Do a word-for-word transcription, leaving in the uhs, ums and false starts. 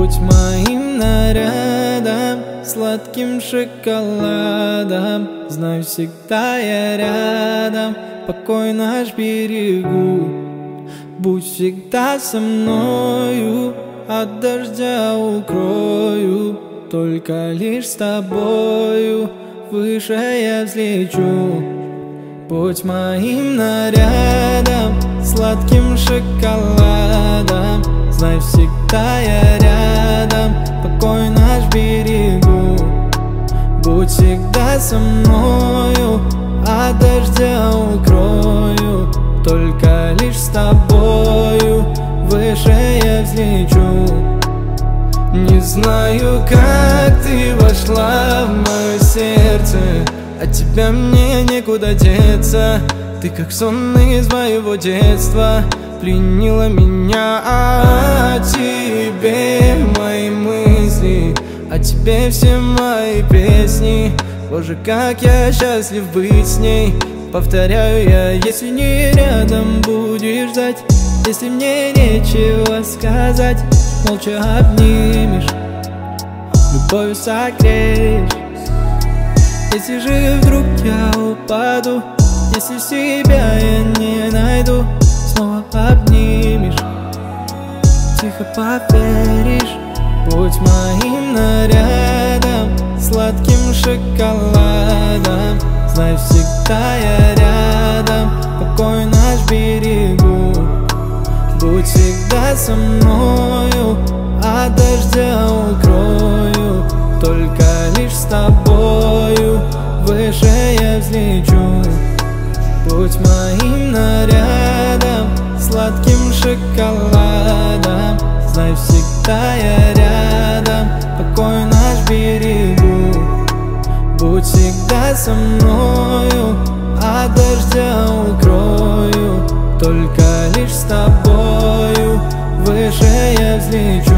Будь моим нарядом, сладким шоколадом. Знаю, всегда я рядом, покой наш берегу. Будь всегда со мною, от дождя укрою. Только лишь с тобою выше я взлечу. Будь моим нарядом, сладким шоколадом. Знай, всегда я рядом, покой наш берегу. Будь всегда со мною, от дождя укрою. Только лишь с тобою выше я взлечу. Не знаю, как ты вошла в мое сердце, от тебя мне некуда деться. Ты как сон из моего детства, пленила меня. О тебе мои мысли, о тебе все мои песни. Боже, как я счастлив быть с ней. Повторяю я, если не рядом будешь ждать, если мне нечего сказать, молча обнимешь, любовью согреешь. Если же вдруг я упаду, если себя я не найду, снова обнимешь, тихо поверишь. Будь моим нарядом, сладким шоколадом. Знай, всегда я рядом, покой наш берегу. Будь всегда со мною, от дождя укрою. Только лишь с тобою выше я взлечу. Будь моим нарядом, сладким шоколадом. Знай, всегда я рядом, покой наш берегу. Будь всегда со мною, от дождя укрою. Только лишь с тобою выше я взлечу.